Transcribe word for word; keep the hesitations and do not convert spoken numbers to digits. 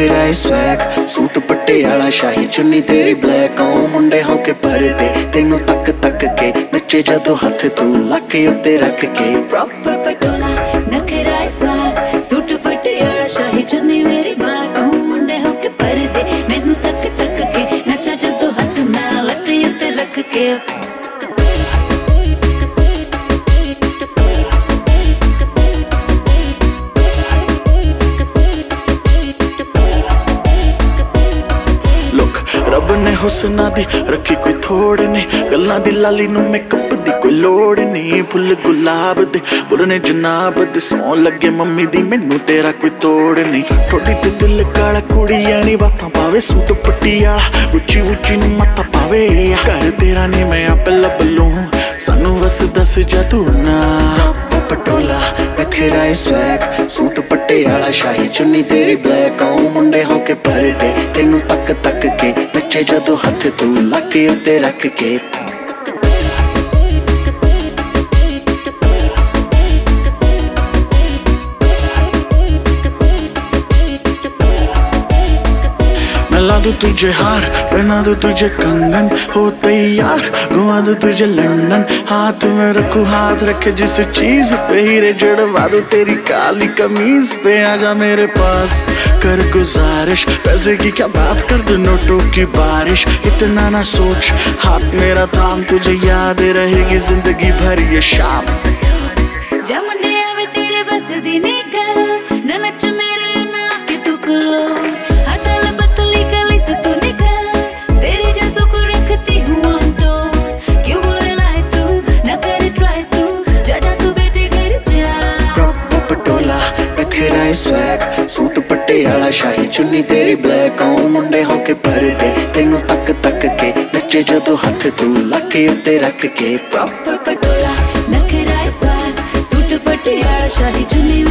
नखरा swag suit Patiala शाही चुन्नी तेरी ब्लैक ओ मुंडे होके भरदे तेनू तक तक के नचे जदों हथ तू लाके उत्ते रख के प्रॉपर पटोला नखरा स्वैग सूट पटियाला शाही चुन्नी मेरी ब्लैक ओ मुंडे होके भरदे मैनू तक तक के नचा जदों हथ मैं लाके उत्ते रख के रब ने हुस्ना दी रखी कोई थोड़ नहीं गल्लां दी लाली नू मेकअप दी कोई लोड़ नहीं फुल गुलाब दे बुरने जनाब दे सौं लगे मम्मी दी मैनू तेरा कोई तोड़ नहीं थोड़ी ते दिल काला कुड़ियां नी बातां पावे सूट पटियाला उच्ची उच्ची नू मत्था पावे घर तेरा नी मैं आपे लब लूं सानू बस दस जा तू ना पटोला नखरा स्वैग सूट पटियाला शाही चुन्नी तेरी ब्लैक ओ मुंडे होके भरदे तेनू तक तक के नचे जदों हथ तू लाके उत्ते रख के ला दूं तुझे हार पहना दूं तुझे कंगन हो तैयार घुमा दूं तुझे लंदन हाथ में रखूं हाथ रखे जिस चीज पे हीरे जड़वा दूं तेरी काली कमीज पे आजा मेरे पास कर गुजारिश पैसे की क्या बात कर दूं नोटों की बारिश इतना ना सोच हाथ मेरा थाम तुझे याद रहेगी जिंदगी भर ये शाम जमुंडे आवे तेरे बस दी निकल ना नच मेरे ना के तू क्लोज हाँ चल पतली गली से तू निकल तेरे जैसों को रखती हूँ on toes क्यों बोले लाए तू ना करे ट्राई तू जा जा तू बेटे घर जा प्रॉपर पटोला नखरा स्वैग सूट पटियाला शाही चुन्नी तेरी ब्लैक ओ मुंडे होके भरदे तेनू तक तक के नचे जदों हथ तू लाके उत्ते रख के प्रॉपर पटोला नखरा स्वैग सूट पटियाला शाही चुन्नी